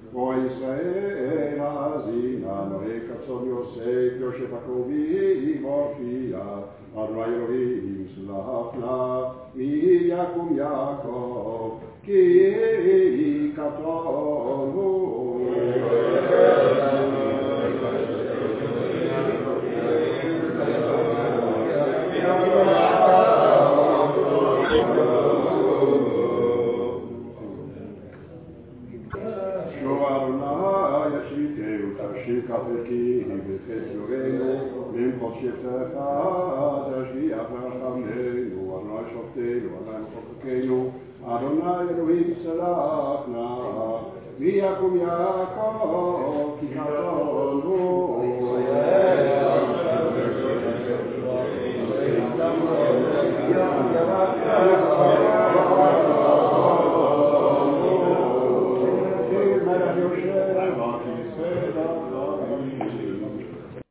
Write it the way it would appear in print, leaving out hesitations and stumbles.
או ישראל האזינה, נוהה כצאן יוסף, יושב הקרובים הופיע, אדוני אלוהים סלח נא, מי יקום יעקב, כי קטון הוא. כפרקי בחסדנו, למחות שבטך תשגיח ורחמנו, אדוני שופטנו, אדוני מחוקקנו, אדוני אלוהים סלח נא, ויקום יעקב כי קטון הוא. מלך יושב הכיסא